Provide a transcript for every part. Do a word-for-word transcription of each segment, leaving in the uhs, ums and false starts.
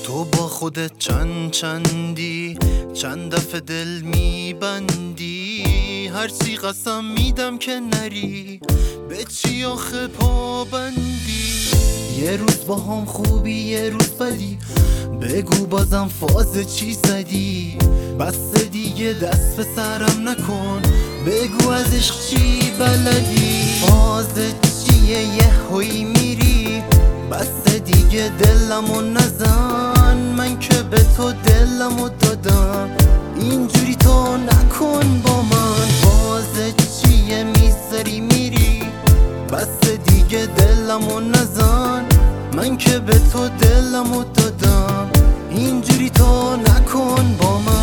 تو با خودت چند چندی، چند دفعه دل میبندی، هرچی قسم میدم که نری، به چی آخه پابندی؟ یه روز با هم خوبی یه روز بدی، بگو بازم فاز چی زدی؟ بس دیگه دست به سرم نکن، بگو از عشق چی بلدی؟ فاز چیه یه هوی میری، بس دیگه دلمو نزن، من که به تو دلمو دادم، اینجوری تو نکن با من. فاز چیه میذاری میری، بس دیگه دلمو نزن، من که به تو دلمو دادم، اینجوری تو نکن با من.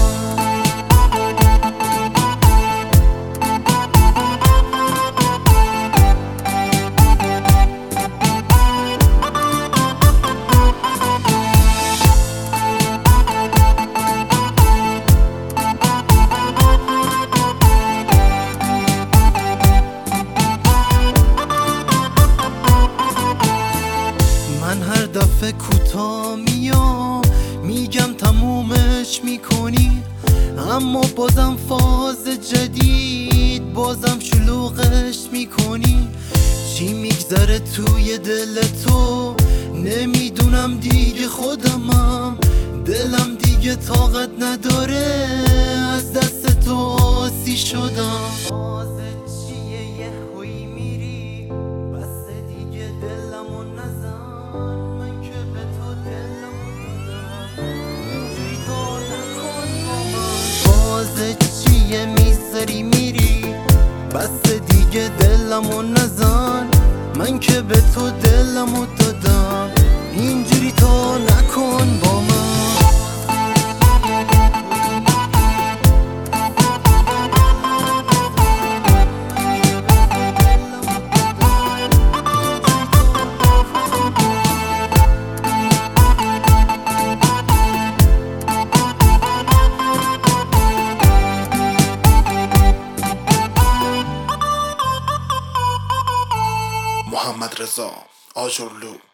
من هر دفعه کوتاه میام میگم تمومش میکنی، اما بازم فاز جدید، بازم شلوغش میکنی. چی میگذره توی دل تو نمیدونم دیگه، خودمم دلم دیگه طاقت نداره، از دست تو آسی شدم. فاز چیه یه هوی میری، بس دیگه دلمو نزن، چیه میذاری میری، بس دیگه دلمو نزن، من که به تو دلمو دادم، اینجوری تو نکن با من. محمد رضا آجرلو.